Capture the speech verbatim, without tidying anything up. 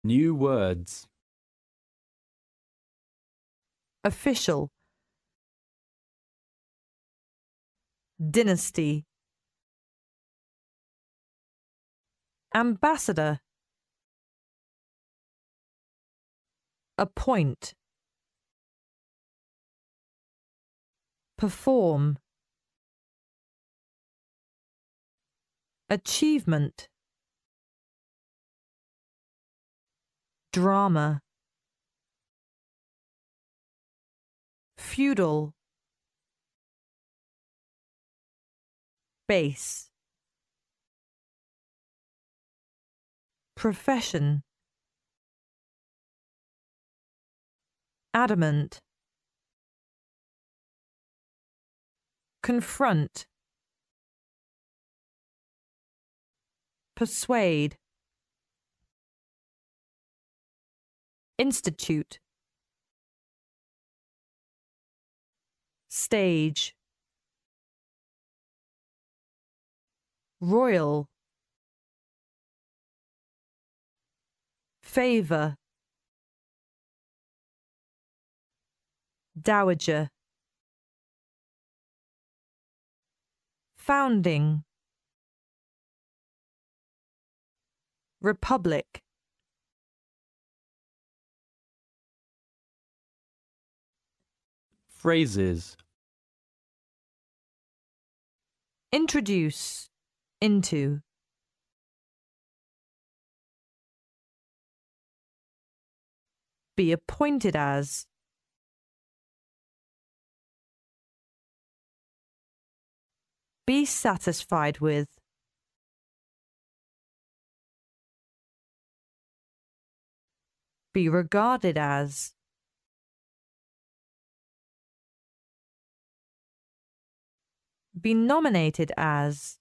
New words. Official. Dynasty. Ambassador. Appoint. Perform. Achievement. Drama. Feudal. Base. Profession. Adamant. Confront. Persuade. Institute. Stage. Royal. Favour. Dowager. Founding. Republic. Phrases. Introduce. Into. Be appointed as. Be satisfied with. Be regarded as. Be nominated as.